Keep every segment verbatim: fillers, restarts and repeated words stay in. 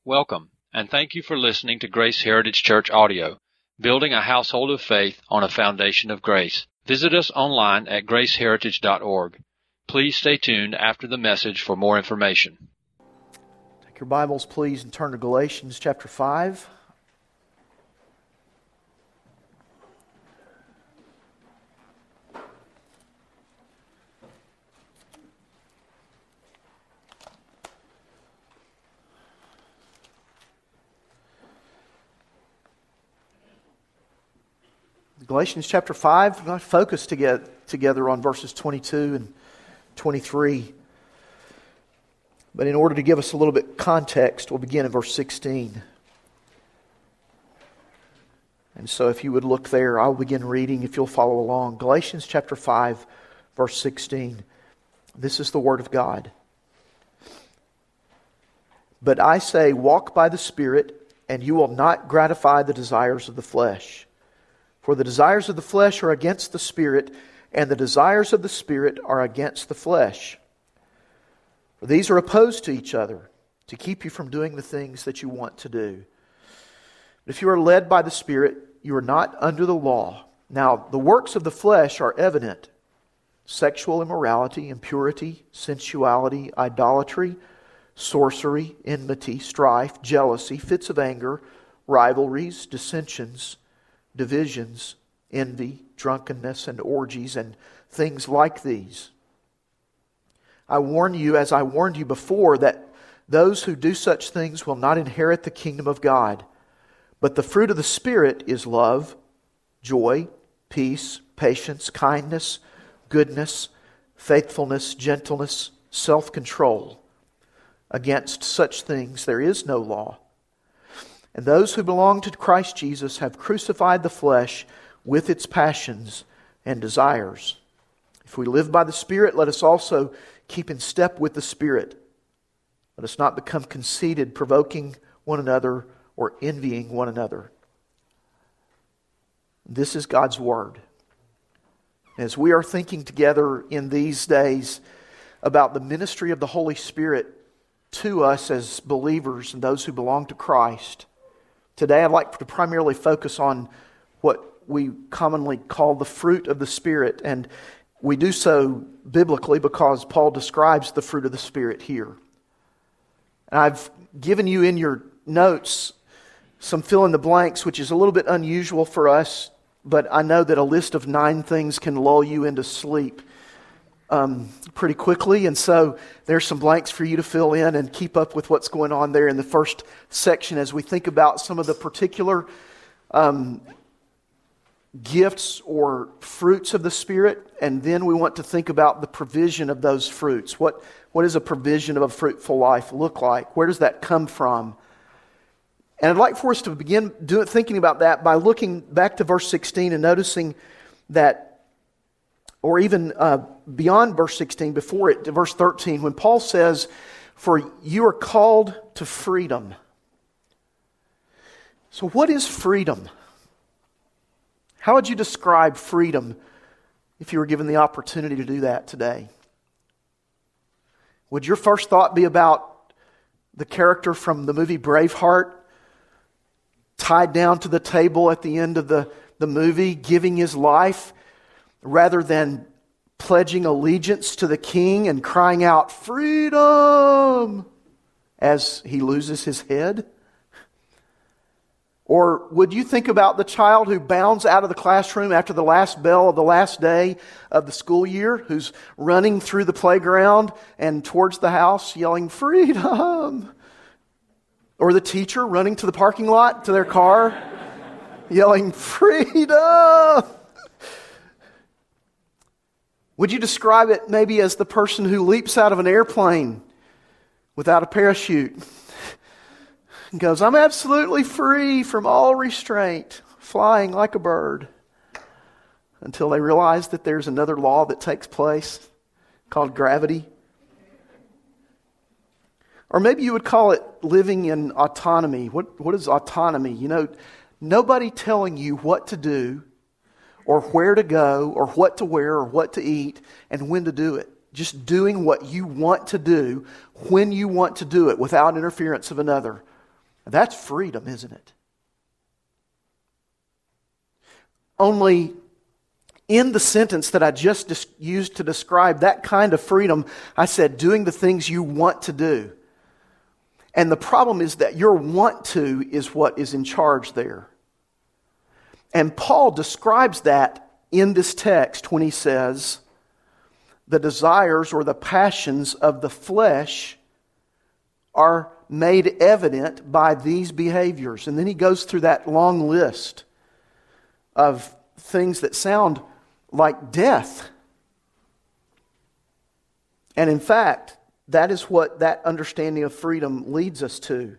Welcome, and thank you for listening to Grace Heritage Church Audio, building a household of faith on a foundation of grace. Visit us online at grace heritage dot org. Please stay tuned after the message for more information. Take your Bibles, please, and turn to Galatians chapter five. Galatians chapter five, we're going to focus together, together on verses twenty-two and twenty-three. But in order to give us a little bit of context, we'll begin in verse sixteen. And so if you would look there, I'll begin reading if you'll follow along. Galatians chapter five, verse sixteen. This is the Word of God. But I say, walk by the Spirit, and you will not gratify the desires of the flesh. For the desires of the flesh are against the Spirit, and the desires of the Spirit are against the flesh. For these are opposed to each other, to keep you from doing the things that you want to do. But if you are led by the Spirit, you are not under the law. Now, the works of the flesh are evident: sexual immorality, impurity, sensuality, idolatry, sorcery, enmity, strife, jealousy, fits of anger, rivalries, dissensions, divisions, envy, drunkenness, and orgies, and things like these. I warn you, as I warned you before, that those who do such things will not inherit the kingdom of God. But the fruit of the Spirit is love, joy, peace, patience, kindness, goodness, faithfulness, gentleness, self-control. Against such things there is no law. And those who belong to Christ Jesus have crucified the flesh with its passions and desires. If we live by the Spirit, let us also keep in step with the Spirit. Let us not become conceited, provoking one another or envying one another. This is God's Word. As we are thinking together in these days about the ministry of the Holy Spirit to us as believers and those who belong to Christ, today I'd like to primarily focus on what we commonly call the fruit of the Spirit. And we do so biblically because Paul describes the fruit of the Spirit here. And I've given you in your notes some fill in the blanks, which is a little bit unusual for us, but I know that a list of nine things can lull you into sleep um, pretty quickly. And so there's some blanks for you to fill in and keep up with what's going on there in the first section as we think about some of the particular um, gifts or fruits of the Spirit. And then we want to think about the provision of those fruits. What, what does a provision of a fruitful life look like? Where does that come from? And I'd like for us to begin do, thinking about that by looking back to verse sixteen and noticing that, or even uh, beyond verse sixteen, before it, to verse thirteen, when Paul says, for you are called to freedom. So what is freedom? How would you describe freedom if you were given the opportunity to do that today? Would your first thought be about the character from the movie Braveheart, tied down to the table at the end of the, the movie, giving his life, rather than pledging allegiance to the king and crying out, freedom, as he loses his head? Or would you think about the child who bounds out of the classroom after the last bell of the last day of the school year, who's running through the playground and towards the house yelling, freedom? Or the teacher running to the parking lot to their car yelling, freedom? Would you describe it maybe as the person who leaps out of an airplane without a parachute and goes, I'm absolutely free from all restraint, flying like a bird, until they realize that there's another law that takes place called gravity? Or maybe you would call it living in autonomy. What, what is autonomy? You know, nobody telling you what to do or where to go or what to wear or what to eat and when to do it. Just doing what you want to do when you want to do it without interference of another. That's freedom, isn't it? Only in the sentence that I just dis- used to describe that kind of freedom, I said, doing the things you want to do. And the problem is that your want to is what is in charge there. And Paul describes that in this text when he says, the desires or the passions of the flesh are made evident by these behaviors. And then he goes through that long list of things that sound like death. And in fact, that is what that understanding of freedom leads us to.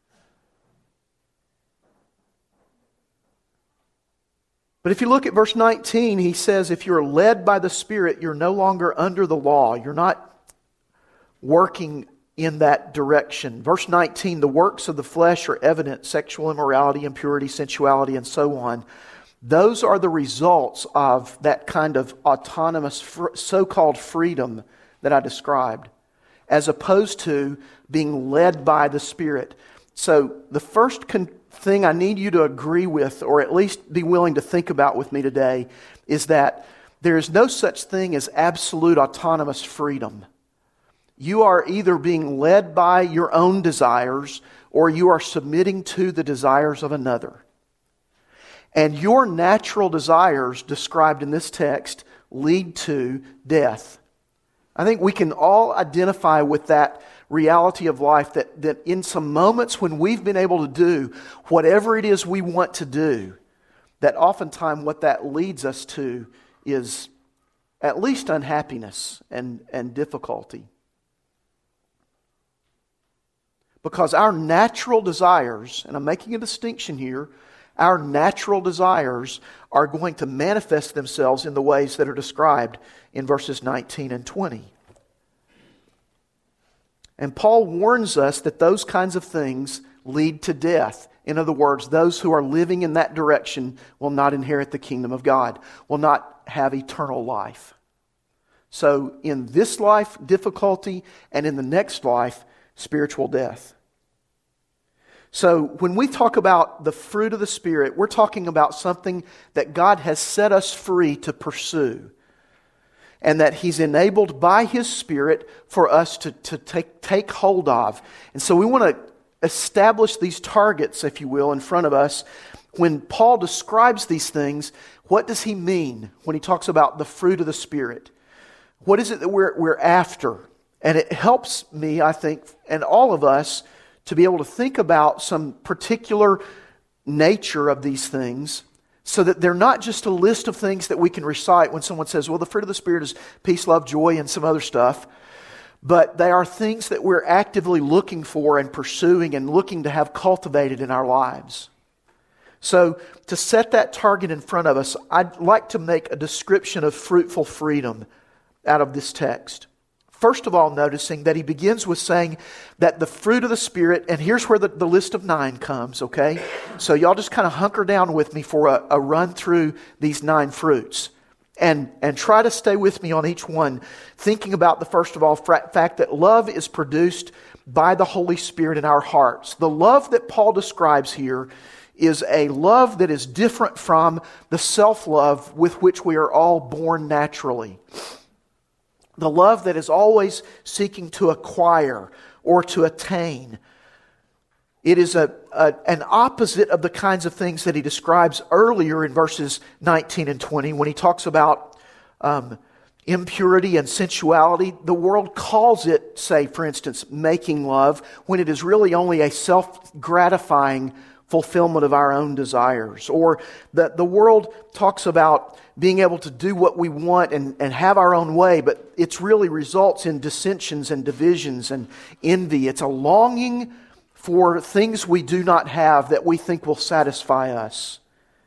But if you look at verse nineteen, he says, if you're led by the Spirit, you're no longer under the law. You're not working in that direction. Verse nineteen, the works of the flesh are evident: sexual immorality, impurity, sensuality, and so on. Those are the results of that kind of autonomous, so-called freedom that I described, as opposed to being led by the Spirit. So the first con- thing I need you to agree with, or at least be willing to think about with me today, is that there is no such thing as absolute autonomous freedom. You are either being led by your own desires, or you are submitting to the desires of another. And your natural desires described in this text lead to death. I think we can all identify with that reality of life, that, that in some moments when we've been able to do whatever it is we want to do, that oftentimes what that leads us to is at least unhappiness and, and difficulty. Because our natural desires, and I'm making a distinction here, our natural desires are going to manifest themselves in the ways that are described in verses nineteen and twenty. And Paul warns us that those kinds of things lead to death. In other words, those who are living in that direction will not inherit the kingdom of God, will not have eternal life. So in this life, difficulty, and in the next life, spiritual death. So when we talk about the fruit of the Spirit, we're talking about something that God has set us free to pursue, and that He's enabled by His Spirit for us to, to take, take hold of. And so we want to establish these targets, if you will, in front of us. When Paul describes these things, what does he mean when he talks about the fruit of the Spirit? What is it that we're, we're after? And it helps me, I think, and all of us, to be able to think about some particular nature of these things, so that they're not just a list of things that we can recite when someone says, well, the fruit of the Spirit is peace, love, joy, and some other stuff. But they are things that we're actively looking for and pursuing and looking to have cultivated in our lives. So to set that target in front of us, I'd like to make a description of fruitful freedom out of this text. First of all, noticing that he begins with saying that the fruit of the Spirit, and here's where the, the list of nine comes, okay? So y'all just kind of hunker down with me for a, a run through these nine fruits. And, and try to stay with me on each one, thinking about the first of all fact that love is produced by the Holy Spirit in our hearts. The love that Paul describes here is a love that is different from the self-love with which we are all born naturally. The love that is always seeking to acquire or to attain. It is a, a an opposite of the kinds of things that he describes earlier in verses nineteen and twenty when he talks about um, impurity and sensuality. The world calls it, say, for instance, making love, when it is really only a self-gratifying fulfillment of our own desires. Or the, the world talks about being able to do what we want and, and have our own way, but it really results in dissensions and divisions and envy. It's a longing for things we do not have that we think will satisfy us.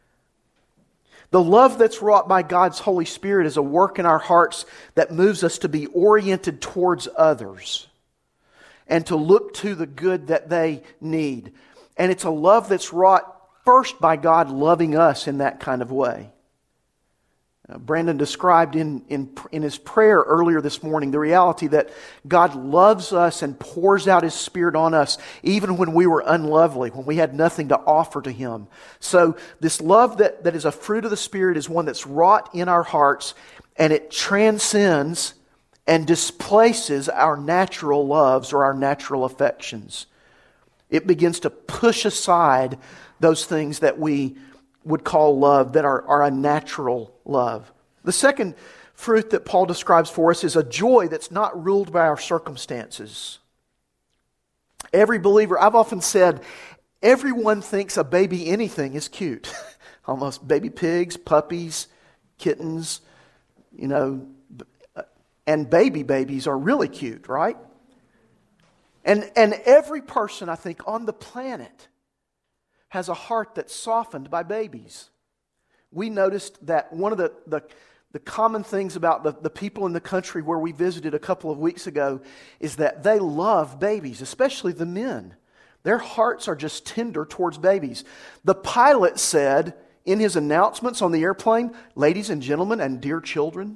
The love that's wrought by God's Holy Spirit is a work in our hearts that moves us to be oriented towards others and to look to the good that they need. And it's a love that's wrought first by God loving us in that kind of way. Uh, Brandon described in, in, in his prayer earlier this morning the reality that God loves us and pours out His Spirit on us even when we were unlovely, when we had nothing to offer to Him. So this love that, that is a fruit of the Spirit is one that's wrought in our hearts, and it transcends and displaces our natural loves or our natural affections. It begins to push aside those things that we would call love, that are, are a natural love. The second fruit that Paul describes for us is a joy that's not ruled by our circumstances. Every believer, I've often said, everyone thinks a baby anything is cute. Almost baby pigs, puppies, kittens, you know, and baby babies are really cute, right? And, and every person, I think, on the planet has a heart that's softened by babies. We noticed that one of the, the, the common things about the, the people in the country where we visited a couple of weeks ago is that they love babies, especially the men. Their hearts are just tender towards babies. The pilot said in his announcements on the airplane, "Ladies and gentlemen and dear children."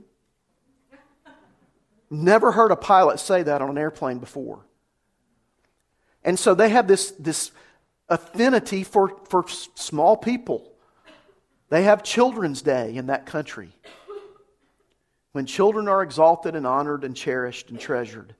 Never heard a pilot say that on an airplane before. And so they have this, this affinity for, for small people. They have Children's Day in that country, when children are exalted and honored and cherished and treasured.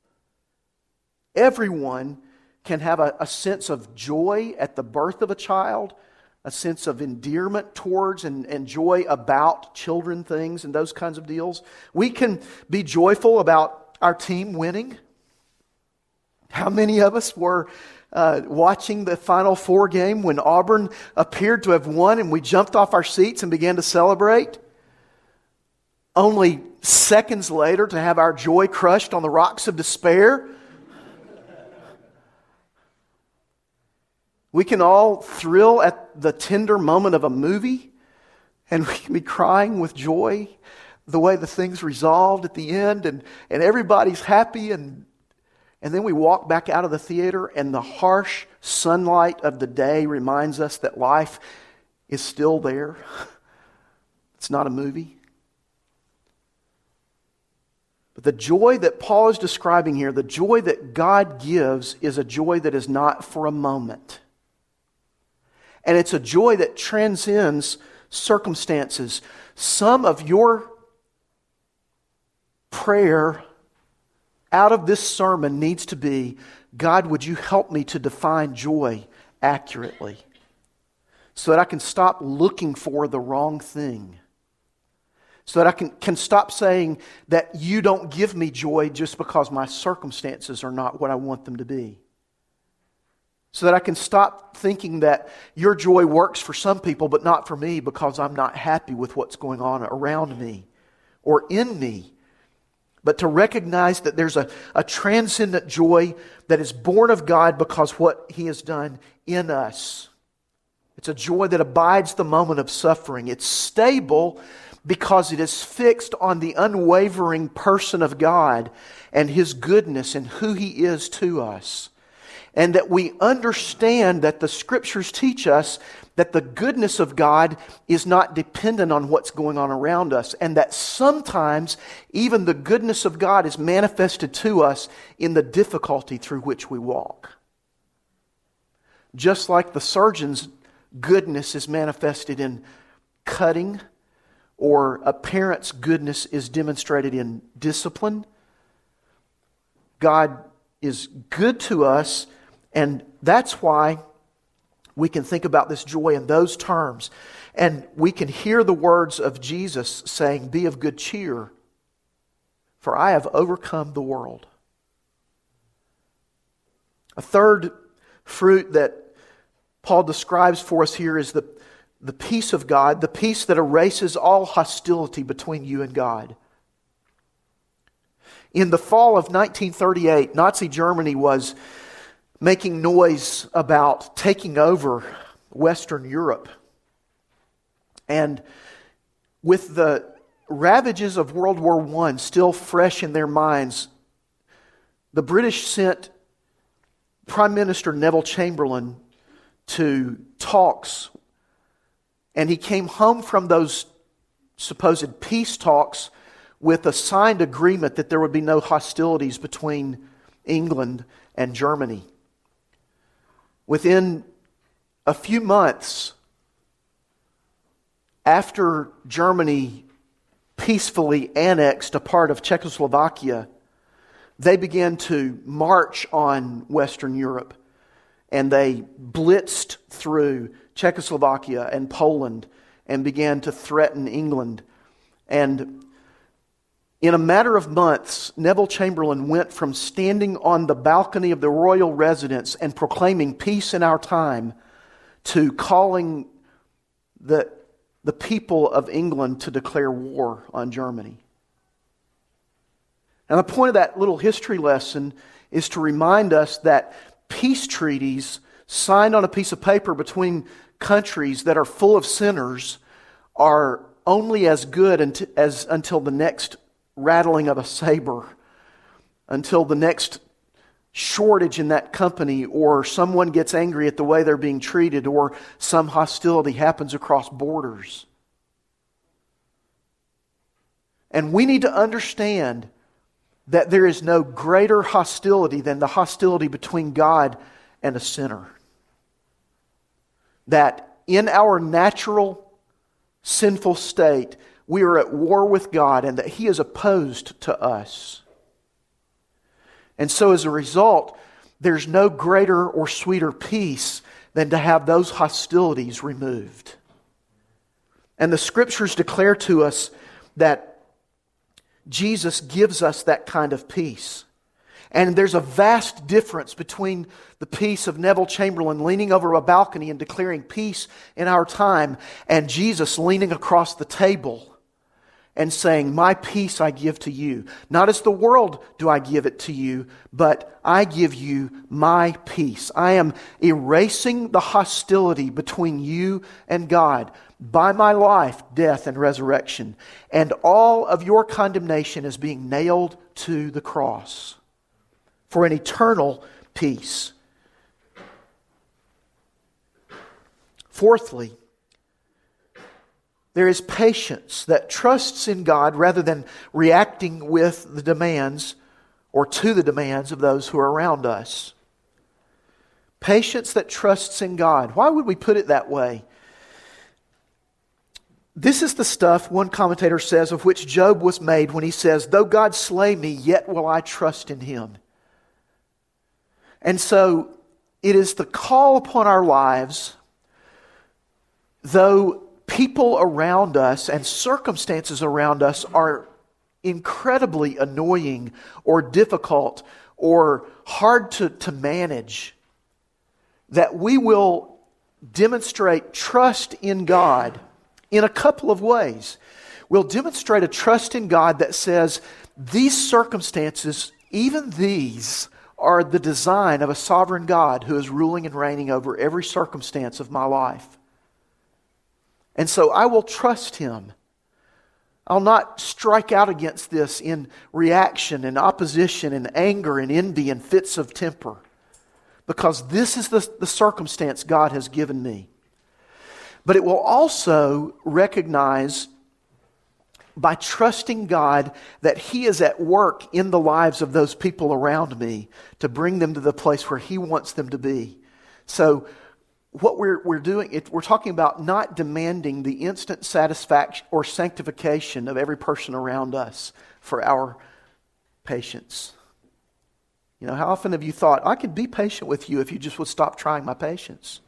Everyone can have a, a sense of joy at the birth of a child, a sense of endearment towards and, and joy about children things and those kinds of deals. We can be joyful about our team winning. How many of us were uh, watching the Final Four game when Auburn appeared to have won and we jumped off our seats and began to celebrate? Only seconds later to have our joy crushed on the rocks of despair. We can all thrill at the tender moment of a movie, and we can be crying with joy the way the thing's resolved at the end, and, and everybody's happy, and and then we walk back out of the theater and the harsh sunlight of the day reminds us that life is still there. It's not a movie. But the joy that Paul is describing here, the joy that God gives, is a joy that is not for a moment. And it's a joy that transcends circumstances. Some of your prayer out of this sermon needs to be, God, would you help me to define joy accurately so that I can stop looking for the wrong thing. So that I can, can stop saying that you don't give me joy just because my circumstances are not what I want them to be. So that I can stop thinking that your joy works for some people but not for me because I'm not happy with what's going on around me or in me. But to recognize that there's a, a transcendent joy that is born of God because what He has done in us. It's a joy that abides the moment of suffering. It's stable because it is fixed on the unwavering person of God and His goodness and who He is to us. And that we understand that the Scriptures teach us that the goodness of God is not dependent on what's going on around us. And that sometimes even the goodness of God is manifested to us in the difficulty through which we walk. Just like the surgeon's goodness is manifested in cutting, or a parent's goodness is demonstrated in discipline, God is good to us. And that's why we can think about this joy in those terms. And we can hear the words of Jesus saying, "Be of good cheer, for I have overcome the world." A third fruit that Paul describes for us here is the, the peace of God, the peace that erases all hostility between you and God. In the fall of nineteen thirty-eight, Nazi Germany was making noise about taking over Western Europe. And with the ravages of World War One still fresh in their minds, the British sent Prime Minister Neville Chamberlain to talks. And he came home from those supposed peace talks with a signed agreement that there would be no hostilities between England and Germany. Within a few months after Germany peacefully annexed a part of Czechoslovakia, they began to march on Western Europe, and they blitzed through Czechoslovakia and Poland and began to threaten England. And in a matter of months, Neville Chamberlain went from standing on the balcony of the royal residence and proclaiming peace in our time to calling the, the people of England to declare war on Germany. And the point of that little history lesson is to remind us that peace treaties signed on a piece of paper between countries that are full of sinners are only as good until, as, until the next rattling of a saber, until the next shortage in that company, or someone gets angry at the way they're being treated, or some hostility happens across borders. And we need to understand that there is no greater hostility than the hostility between God and a sinner. That in our natural sinful state, we are at war with God, and that He is opposed to us. And so as a result, there's no greater or sweeter peace than to have those hostilities removed. And the Scriptures declare to us that Jesus gives us that kind of peace. And there's a vast difference between the peace of Neville Chamberlain leaning over a balcony and declaring peace in our time, and Jesus leaning across the table and saying, "My peace I give to you. Not as the world do I give it to you, but I give you my peace. I am erasing the hostility between you and God by my life, death, and resurrection. And all of your condemnation is being nailed to the cross for an eternal peace." Fourthly, there is patience that trusts in God rather than reacting with the demands or to the demands of those who are around us. Patience that trusts in God. Why would we put it that way? This is the stuff, one commentator says, of which Job was made when he says, "Though God slay me, yet will I trust in Him." And so it is the call upon our lives, though people around us and circumstances around us are incredibly annoying or difficult or hard to, to manage, that we will demonstrate trust in God in a couple of ways. We'll demonstrate a trust in God that says, these circumstances, even these, are the design of a sovereign God who is ruling and reigning over every circumstance of my life. And so I will trust Him. I'll not strike out against this in reaction and opposition and anger and envy and fits of temper, because this is the, the circumstance God has given me. But it will also recognize, by trusting God, that He is at work in the lives of those people around me to bring them to the place where He wants them to be. So what we're we're doing, it, we're talking about not demanding the instant satisfaction or sanctification of every person around us for our patience. You know, how often have you thought, I could be patient with you if you just would stop trying my patience?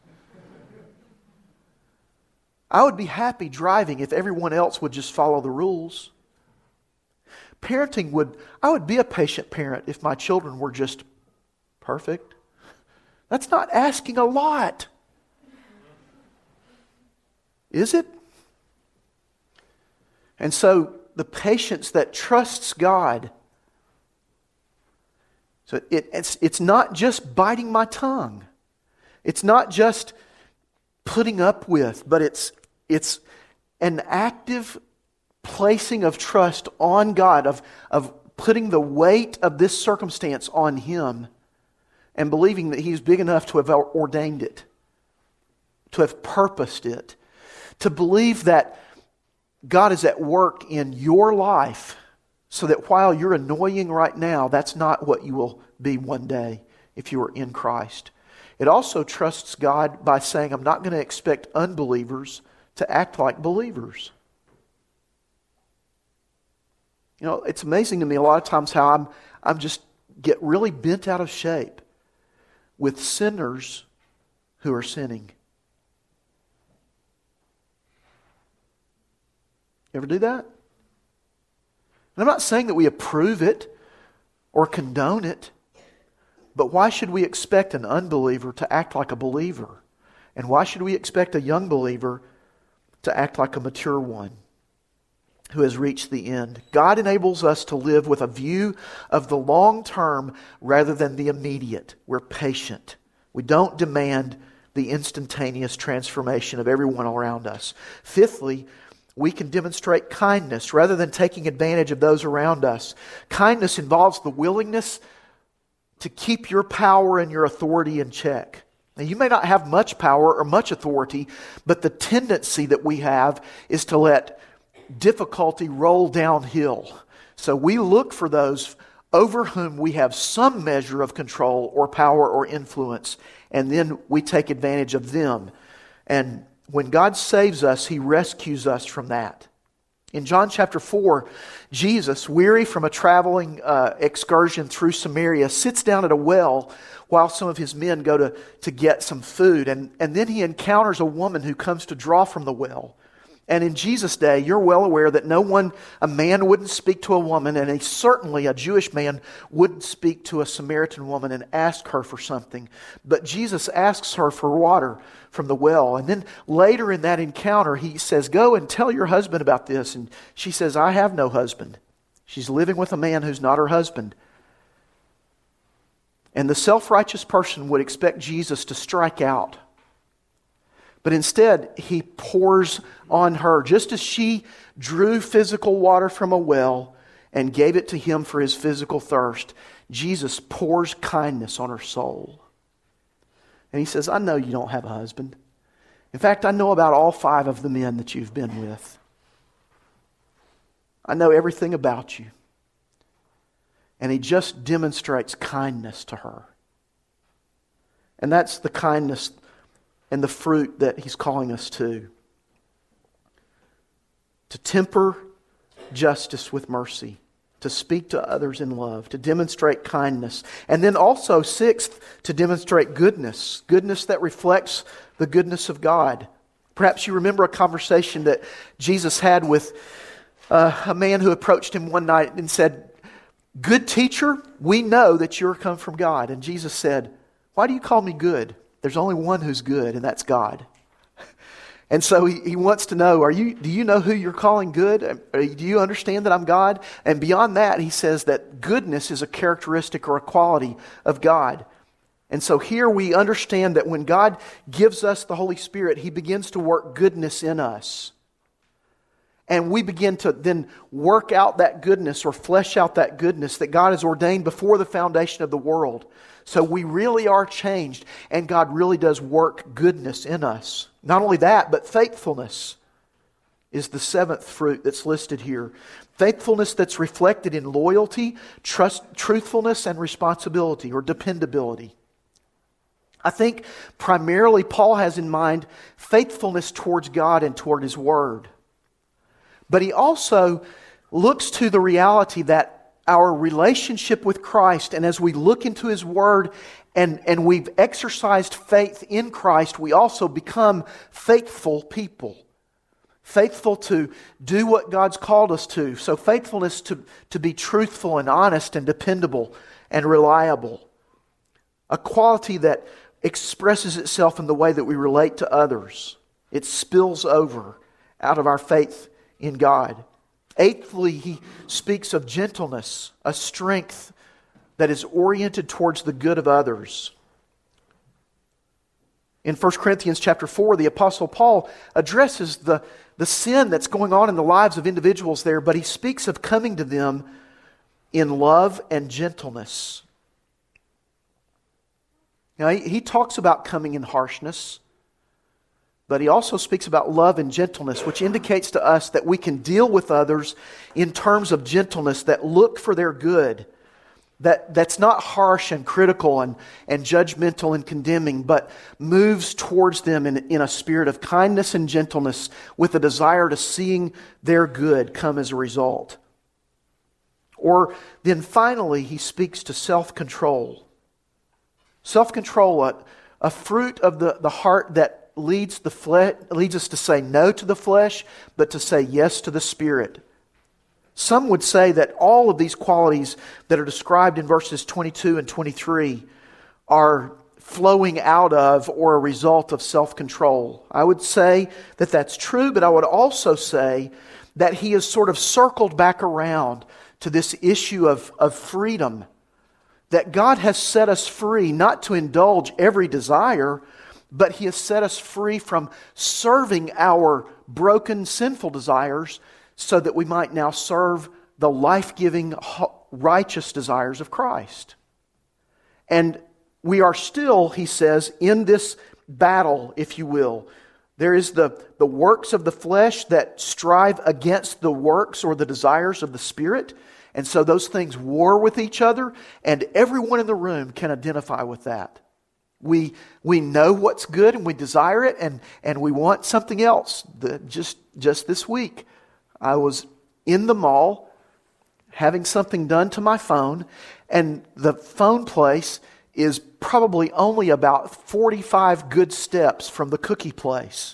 I would be happy driving if everyone else would just follow the rules. Parenting would, I would be a patient parent if my children were just perfect. That's not asking a lot. Is it? And so the patience that trusts God, so it, it's, it's not just biting my tongue. It's not just putting up with, but it's it's an active placing of trust on God, of, of putting the weight of this circumstance on Him and believing that He's big enough to have ordained it, to have purposed it, to believe that God is at work in your life so that while you're annoying right now, that's not what you will be one day if you are in Christ. It also trusts God by saying, I'm not going to expect unbelievers to act like believers. You know, it's amazing to me a lot of times how I'm I'm just get really bent out of shape with sinners who are sinning. You ever do that? And I'm not saying that we approve it or condone it, but why should we expect an unbeliever to act like a believer? And why should we expect a young believer to act like a mature one who has reached the end? God enables us to live with a view of the long term rather than the immediate. We're patient. We don't demand the instantaneous transformation of everyone around us. Fifthly, we can demonstrate kindness rather than taking advantage of those around us. Kindness involves the willingness to keep your power and your authority in check. Now, you may not have much power or much authority, but the tendency that we have is to let difficulty roll downhill. So we look for those over whom we have some measure of control or power or influence, and then we take advantage of them. And when God saves us, He rescues us from that. In John chapter four, Jesus, weary from a traveling uh, excursion through Samaria, sits down at a well while some of His men go to, to get some food. And, and then He encounters a woman who comes to draw from the well. And in Jesus' day, you're well aware that no one, a man wouldn't speak to a woman, and a, certainly a Jewish man wouldn't speak to a Samaritan woman and ask her for something. But Jesus asks her for water from the well. And then later in that encounter, He says, go and tell your husband about this. And she says, I have no husband. She's living with a man who's not her husband. And the self-righteous person would expect Jesus to strike out. But instead, He pours on her, just as she drew physical water from a well and gave it to Him for His physical thirst. Jesus pours kindness on her soul. And He says, I know you don't have a husband. In fact, I know about all five of the men that you've been with. I know everything about you. And He just demonstrates kindness to her. And that's the kindness and the fruit that He's calling us to. To temper justice with mercy. To speak to others in love. To demonstrate kindness. And then also, sixth, to demonstrate goodness. Goodness that reflects the goodness of God. Perhaps you remember a conversation that Jesus had with uh, a man who approached Him one night and said, good teacher, we know that you're come from God. And Jesus said, why do you call me good? There's only one who's good, and that's God. And so he, he wants to know, are you? Do you know who you're calling good? Do you understand that I'm God? And beyond that, He says that goodness is a characteristic or a quality of God. And so here we understand that when God gives us the Holy Spirit, He begins to work goodness in us. And we begin to then work out that goodness or flesh out that goodness that God has ordained before the foundation of the world. So we really are changed, and God really does work goodness in us. Not only that, but faithfulness is the seventh fruit that's listed here. Faithfulness that's reflected in loyalty, trust, truthfulness, and responsibility or dependability. I think primarily Paul has in mind faithfulness towards God and toward His Word. But he also looks to the reality that our relationship with Christ, and as we look into His Word and, and we've exercised faith in Christ, we also become faithful people. Faithful to do what God's called us to. So faithfulness to, to be truthful and honest and dependable and reliable. A quality that expresses itself in the way that we relate to others. It spills over out of our faith in God. Eighthly, he speaks of gentleness, a strength that is oriented towards the good of others. In First Corinthians chapter four, the Apostle Paul addresses the, the sin that's going on in the lives of individuals there, but he speaks of coming to them in love and gentleness. Now, he, he talks about coming in harshness, But he also speaks about love and gentleness, which indicates to us that we can deal with others in terms of gentleness that look for their good. That, that's not harsh and critical and, and judgmental and condemning, but moves towards them in, in a spirit of kindness and gentleness with a desire to seeing their good come as a result. Or then finally, he speaks to self-control. Self-control, a, a fruit of the, the heart that leads the flesh, leads us to say no to the flesh, but to say yes to the Spirit. Some would say that all of these qualities that are described in verses twenty-two and twenty-three are flowing out of or a result of self-control. I would say that that's true, but I would also say that he has sort of circled back around to this issue of, of freedom. That God has set us free not to indulge every desire, but He has set us free from serving our broken, sinful desires so that we might now serve the life-giving, righteous desires of Christ. And we are still, he says, in this battle, if you will. There is the, the works of the flesh that strive against the works or the desires of the Spirit. And so those things war with each other, and everyone in the room can identify with that. We we know what's good and we desire it, and, and we want something else. The, just, just this week, I was in the mall having something done to my phone, and the phone place is probably only about forty-five good steps from the cookie place.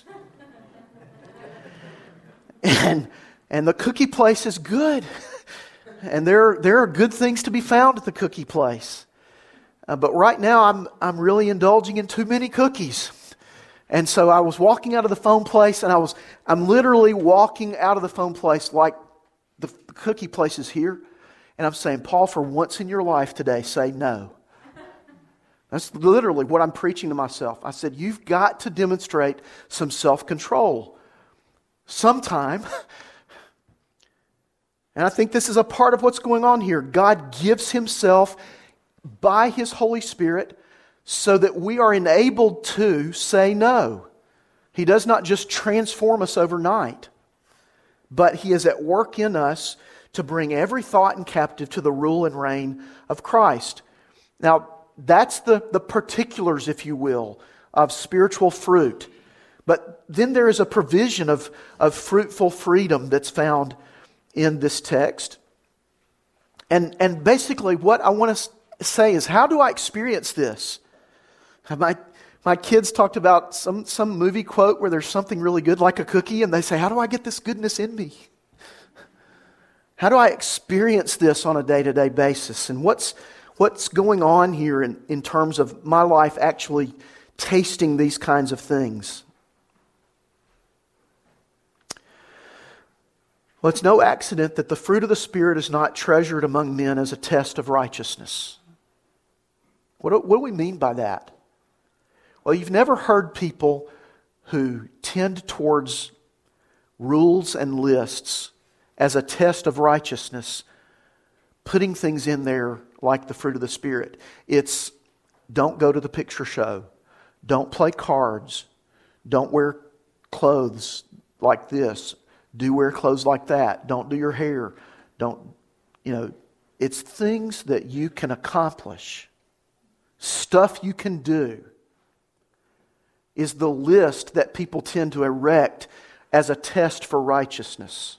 and and the cookie place is good. And there, there are good things to be found at the cookie place. Uh, but right now, I'm I'm really indulging in too many cookies. And so I was walking out of the phone place, and I was I'm literally walking out of the phone place like the, the cookie place is here. And I'm saying, Paul, for once in your life today, say no. That's literally what I'm preaching to myself. I said, you've got to demonstrate some self-control sometime. And I think this is a part of what's going on here. God gives Himself by His Holy Spirit so that we are enabled to say no. He does not just transform us overnight, but He is at work in us to bring every thought and captive to the rule and reign of Christ. Now, that's the, the particulars, if you will, of spiritual fruit. But then there is a provision of, of fruitful freedom that's found in this text. And, and basically what I want to say is, how do I experience this? My, my kids talked about some, some movie quote where there's something really good like a cookie, and they say, how do I get this goodness in me? How do I experience this on a day-to-day basis? And what's what's going on here in, in terms of my life actually tasting these kinds of things? Well, it's no accident that the fruit of the Spirit is not treasured among men as a test of righteousness. What do, what do we mean by that? Well, you've never heard people who tend towards rules and lists as a test of righteousness, putting things in there like the fruit of the Spirit. It's don't go to the picture show. Don't play cards. Don't wear clothes like this. Do wear clothes like that. Don't do your hair. Don't, you know, it's things that you can accomplish. Stuff you can do is the list that people tend to erect as a test for righteousness.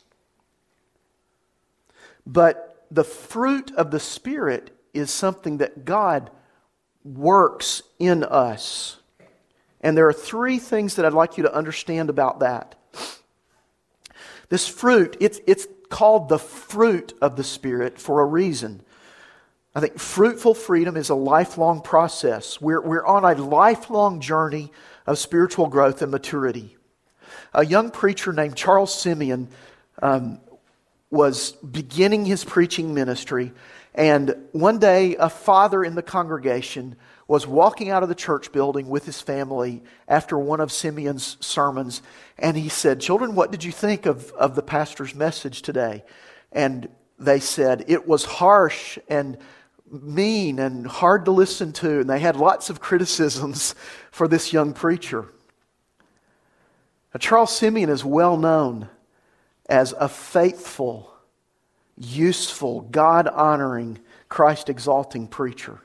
But the fruit of the Spirit is something that God works in us. And there are three things that I'd like you to understand about that. This fruit, it's, it's called the fruit of the Spirit for a reason. I think fruitful freedom is a lifelong process. We're, we're on a lifelong journey of spiritual growth and maturity. A young preacher named Charles Simeon um, was beginning his preaching ministry, and one day a father in the congregation was walking out of the church building with his family after one of Simeon's sermons, and he said, "Children, what did you think of, of the pastor's message today?" And they said, "It was harsh and mean and hard to listen to," and they had lots of criticisms for this young preacher. Now, Charles Simeon is well known as a faithful, useful, God-honoring, Christ-exalting preacher.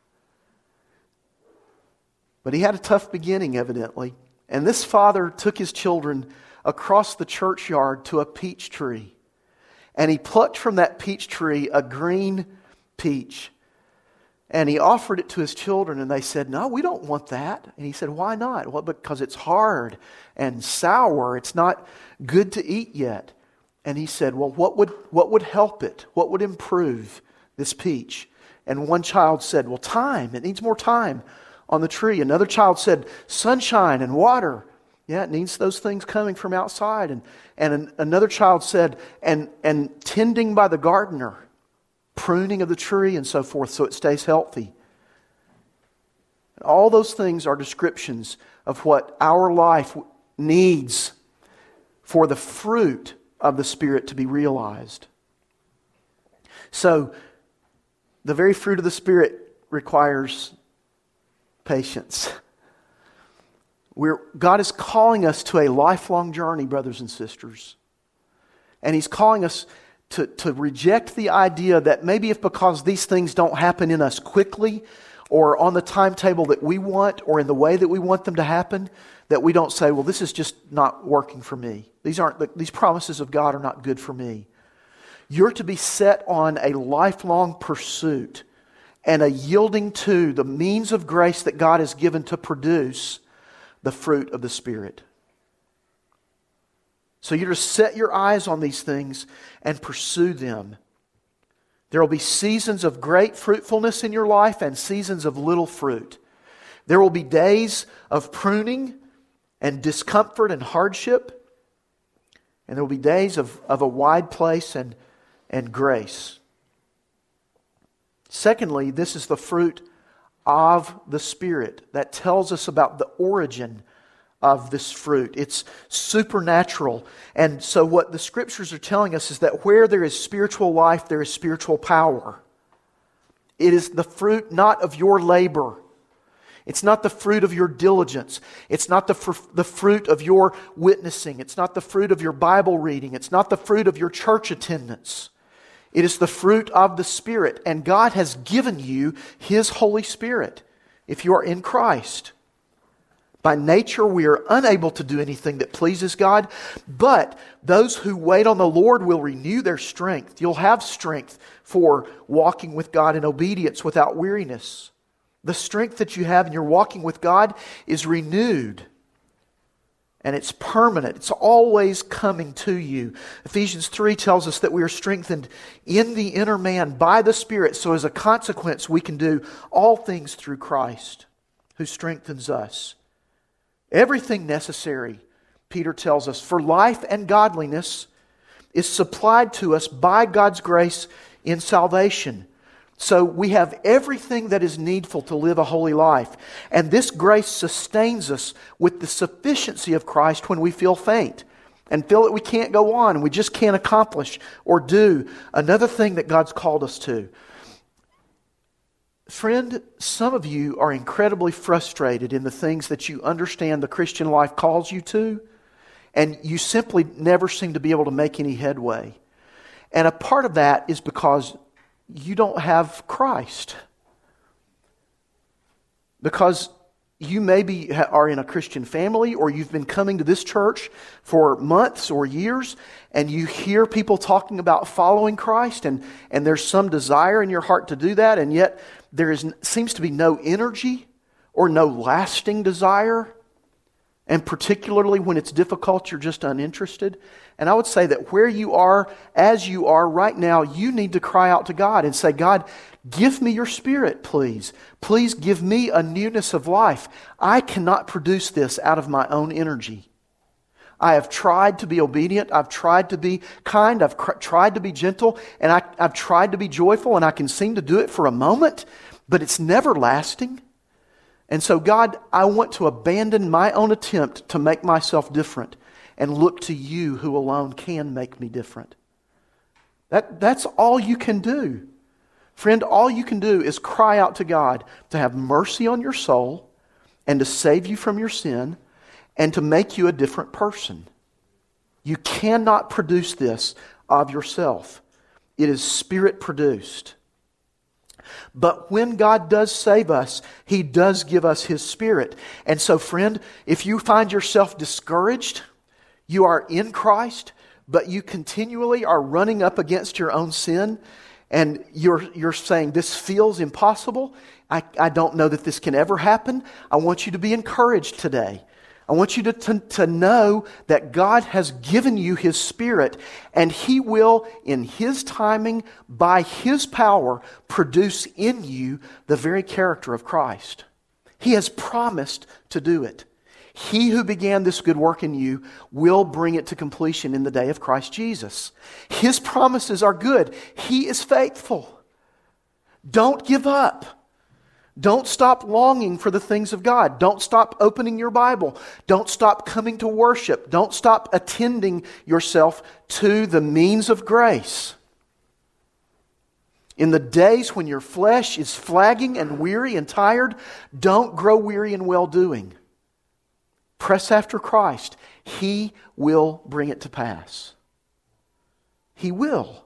But he had a tough beginning, evidently. And this father took his children across the churchyard to a peach tree. And he plucked from that peach tree a green peach. And he offered it to his children, and they said, "No, we don't want that." And he said, "Why not?" "Well, because it's hard and sour. It's not good to eat yet." And he said, "Well, what would what would help it? What would improve this peach?" And one child said, "Well, time. It needs more time on the tree." Another child said, "Sunshine and water." Yeah, it needs those things coming from outside. And and an, another child said, and and tending by the gardener, pruning of the tree and so forth so it stays healthy. All those things are descriptions of what our life needs for the fruit of the Spirit to be realized. So, the very fruit of the Spirit requires patience. We're, God is calling us to a lifelong journey, brothers and sisters. And He's calling us to, to reject the idea that maybe if because these things don't happen in us quickly or on the timetable that we want or in the way that we want them to happen, that we don't say, "Well, this is just not working for me. These aren't these promises of God are not good for me." You're to be set on a lifelong pursuit and a yielding to the means of grace that God has given to produce the fruit of the Spirit. So you're to set your eyes on these things and pursue them. There will be seasons of great fruitfulness in your life and seasons of little fruit. There will be days of pruning and discomfort and hardship. And there will be days of, of a wide place and, and grace. Secondly, this is the fruit of the Spirit that tells us about the origin of this fruit. It's supernatural. And so what the Scriptures are telling us is that where there is spiritual life, there is spiritual power. It is the fruit not of your labor. It's not the fruit of your diligence. It's not the, fr- the fruit of your witnessing. It's not the fruit of your Bible reading. It's not the fruit of your church attendance. It is the fruit of the Spirit. And God has given you His Holy Spirit if you are in Christ. By nature, we are unable to do anything that pleases God, but those who wait on the Lord will renew their strength. You'll have strength for walking with God in obedience without weariness. The strength that you have in your walking with God is renewed. And it's permanent. It's always coming to you. Ephesians three tells us that we are strengthened in the inner man by the Spirit. So as a consequence, we can do all things through Christ who strengthens us. Everything necessary, Peter tells us, for life and godliness is supplied to us by God's grace in salvation. So we have everything that is needful to live a holy life. And this grace sustains us with the sufficiency of Christ when we feel faint and feel that we can't go on and we just can't accomplish or do another thing that God's called us to. Friend, some of you are incredibly frustrated in the things that you understand the Christian life calls you to, and you simply never seem to be able to make any headway. And a part of that is because you don't have Christ. Because you maybe are in a Christian family, or you've been coming to this church for months or years, and you hear people talking about following Christ, and, and there's some desire in your heart to do that, and yet there is seems to be no energy or no lasting desire. And particularly when it's difficult, you're just uninterested. And I would say that where you are, as you are right now, you need to cry out to God and say, God, give me your Spirit, please. Please give me a newness of life. I cannot produce this out of my own energy. I have tried to be obedient. I've tried to be kind. I've cr- tried to be gentle. And I, I've tried to be joyful. And I can seem to do it for a moment, but it's never lasting. And so, God, I want to abandon my own attempt to make myself different and look to you who alone can make me different. That, that's all you can do. Friend, all you can do is cry out to God to have mercy on your soul and to save you from your sin and to make you a different person. You cannot produce this of yourself. It is Spirit produced. But when God does save us, He does give us His Spirit. And so, friend, if you find yourself discouraged, you are in Christ, but you continually are running up against your own sin, and you're, you're saying, this feels impossible. I, I don't know that this can ever happen. I want you to be encouraged today. I want you to, to, to know that God has given you His Spirit, and He will, in His timing, by His power, produce in you the very character of Christ. He has promised to do it. He who began this good work in you will bring it to completion in the day of Christ Jesus. His promises are good. He is faithful. Don't give up. Don't stop longing for the things of God. Don't stop opening your Bible. Don't stop coming to worship. Don't stop attending yourself to the means of grace. In the days when your flesh is flagging and weary and tired, don't grow weary in well-doing. Press after Christ. He will bring it to pass. He will.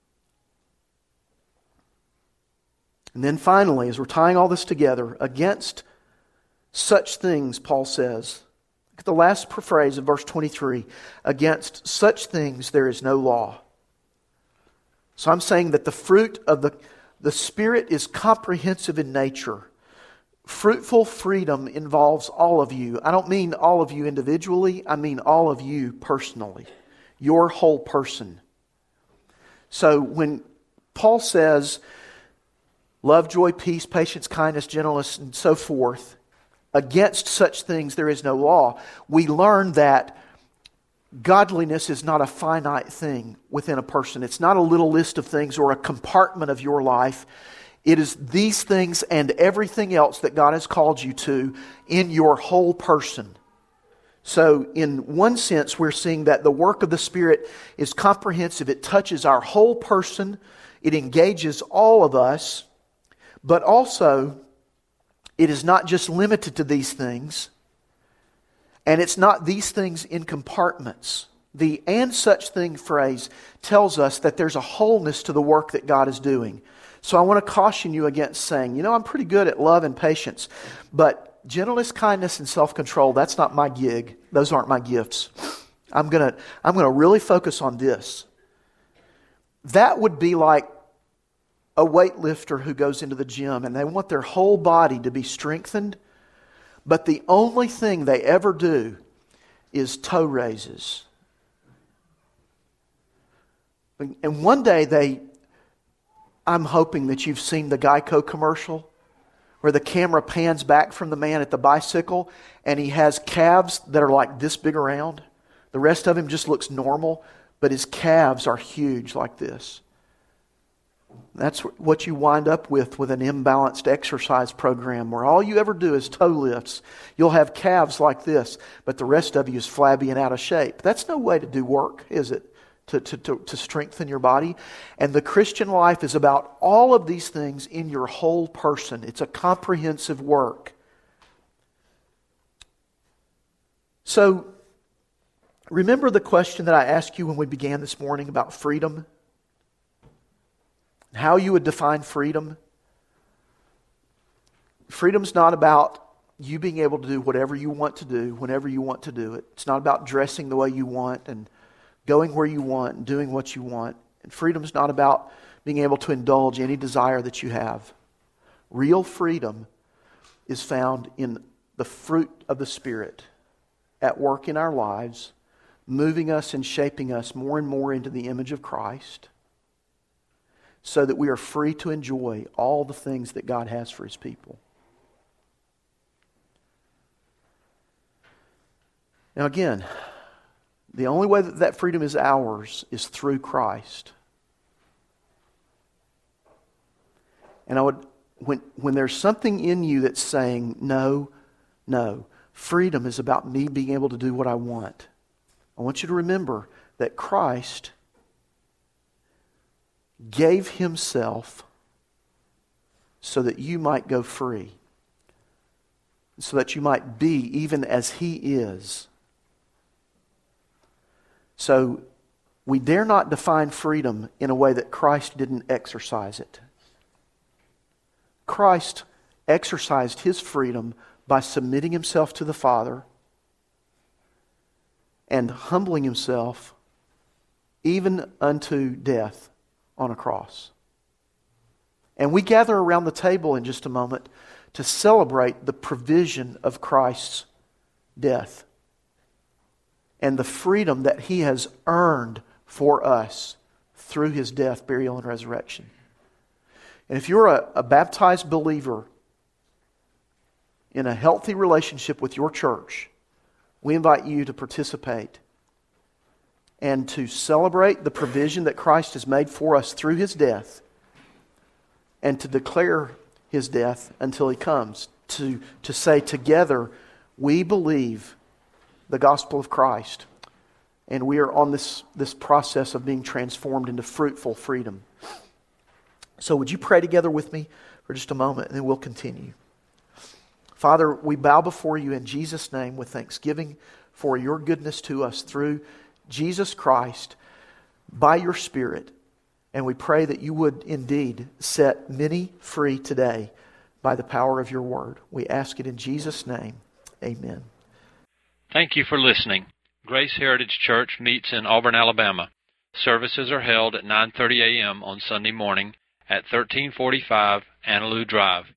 And then finally, as we're tying all this together, against such things, Paul says, look at the last phrase of verse twenty-three, against such things there is no law. So I'm saying that the fruit of the, the Spirit is comprehensive in nature. Fruitful freedom involves all of you. I don't mean all of you individually, I mean all of you personally. Your whole person. So when Paul says, love, joy, peace, patience, kindness, gentleness, and so forth, against such things there is no law, we learn that godliness is not a finite thing within a person. It's not a little list of things or a compartment of your life. It is these things and everything else that God has called you to in your whole person. So in one sense, we're seeing that the work of the Spirit is comprehensive. It touches our whole person. It engages all of us. But also, it is not just limited to these things. And it's not these things in compartments. The "and such thing" phrase tells us that there's a wholeness to the work that God is doing. So I want to caution you against saying, you know, I'm pretty good at love and patience, but gentleness, kindness, and self-control, that's not my gig. Those aren't my gifts. I'm going to I'm going to really focus on this. That would be like a weightlifter who goes into the gym and they want their whole body to be strengthened, but the only thing they ever do is toe raises. And one day they, I'm hoping that you've seen the Geico commercial where the camera pans back from the man at the bicycle and he has calves that are like this big around. The rest of him just looks normal, but his calves are huge like this. That's what you wind up with with an imbalanced exercise program where all you ever do is toe lifts. You'll have calves like this, but the rest of you is flabby and out of shape. That's no way to do work, is it? To, to, to, to strengthen your body. And the Christian life is about all of these things in your whole person. It's a comprehensive work. So, remember the question that I asked you when we began this morning about freedom? How you would define freedom? Freedom's not about you being able to do whatever you want to do, whenever you want to do it. It's not about dressing the way you want and going where you want and doing what you want. And freedom's not about being able to indulge any desire that you have. Real freedom is found in the fruit of the Spirit at work in our lives, moving us and shaping us more and more into the image of Christ, so that we are free to enjoy all the things that God has for His people. Now again, the only way that that freedom is ours is through Christ. And I would, when, when there's something in you that's saying, no, no, freedom is about me being able to do what I want, I want you to remember that Christ gave Himself so that you might go free. so that you might be even as He is. So we dare not define freedom in a way that Christ didn't exercise it. Christ exercised His freedom by submitting Himself to the Father and humbling Himself even unto death on a cross. And we gather around the table in just a moment to celebrate the provision of Christ's death and the freedom that He has earned for us through His death, burial, and resurrection. And if you're a, a baptized believer in a healthy relationship with your church, we invite you to participate and to celebrate the provision that Christ has made for us through His death, and to declare His death until He comes, to, to say together, we believe the gospel of Christ, and we are on this, this process of being transformed into fruitful freedom. So would you pray together with me for just a moment, and then we'll continue. Father, we bow before You in Jesus' name with thanksgiving for Your goodness to us through Jesus Christ by Your Spirit. And we pray that You would indeed set many free today by the power of Your Word. We ask it in Jesus' name. Amen. Thank you for listening. Grace Heritage Church meets in Auburn, Alabama. Services are held at nine thirty a.m. on Sunday morning at thirteen forty-five Annaloo Drive.